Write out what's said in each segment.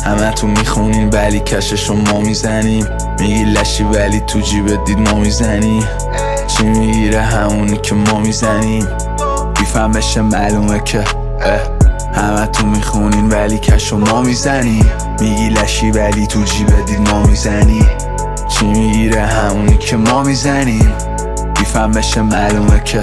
همه تو میخونین ولی کششو ما میزنیم. میگی لشی ولی تو جیبت دید ما میزنی. چی میگیره همونی که ما میزنیم. بیفهم بشه معلومه که همه تو میخونین ولی کشو ما میزنیم. میگی لشی ولی تو جیبت دید ما میزنی. چی میگیره همونی که ما میزنیم. بیفهم بشه معلومه که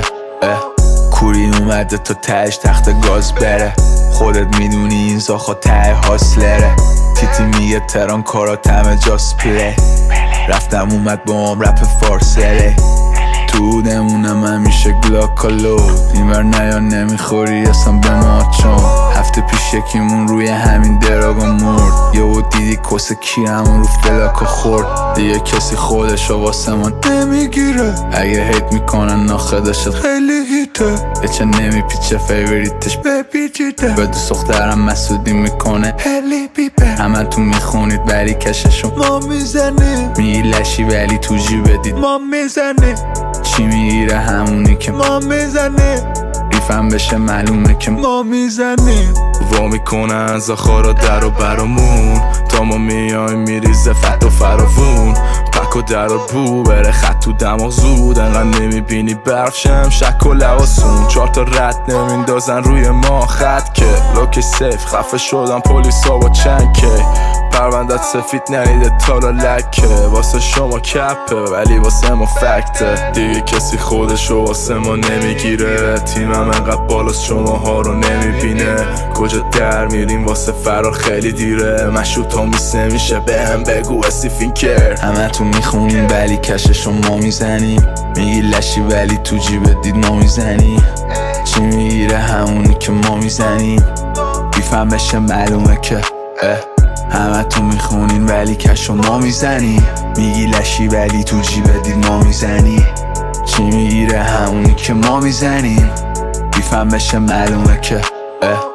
کوری اومده تا تهش تخت گاز بره. خودت میدونی این زاخا ته هاسلره. تیتی میگه تران کارات همه جاست پلی. رفتم اومد با هم رپ فارسله. تو دمونم همیشه گلاکالو. اینور نیا نمیخوری اصلا به ما چون هفته پیش یکیمون روی همین دراغا مرد. یهو دیدی کس کی همون رو فلاکا خورد. دیگه کسی خودشو واسه ما نمیگیره. اگه هیت میکنن ناخداشت خیلی هیته. یه چه نمیپیچه فیوریتش بپیچیده. به دو سخترم مسئودی میکنه هلی بیبه. همه تو میخونید ولی کششو ما میزنیم. میگی لشی ولی تو جیبت دید ما میزنیم. چی میگیره همونی که ما میزنیم. ریفم بشه معلومه که ما میزنیم. وا میکنن زخارا در و برامون تا ما میایم میریزه فت و فراوون. پک و در و بو بره خط تو دماغ زود. انقدر نمیبینی برف شم شک و لواسون. 4 تا رد نمیندازن روی ما خط که لوکی سیف. خفه شدن پلیسا با چند که پروندت سفید نریده تالا لکه. واسه شما کپه ولی واسه ما فکته. دیگه کسی خودشو واسه ما نمیگیره. تیمم انقدر بالاست شماها رو نمیبینه. کجا در میریم واسه فرار خیلی دیره. مشروط ها میسه میشه به هم بگو استیفینکر. همه تو میخونین ولی کششو ما میزنیم. میگی لشی ولی تو جیبت دید ما میزنی. چی میگیره همونی که ما میزنیم. بیفهم بشه معلومه که همه تو میخونین ولی کشو ما میزنیم. میگی لشی ولی تو جیبت دید ما میزنی. چی میگیره همونی که ما میزنیم. بیفهم بشه معلومه که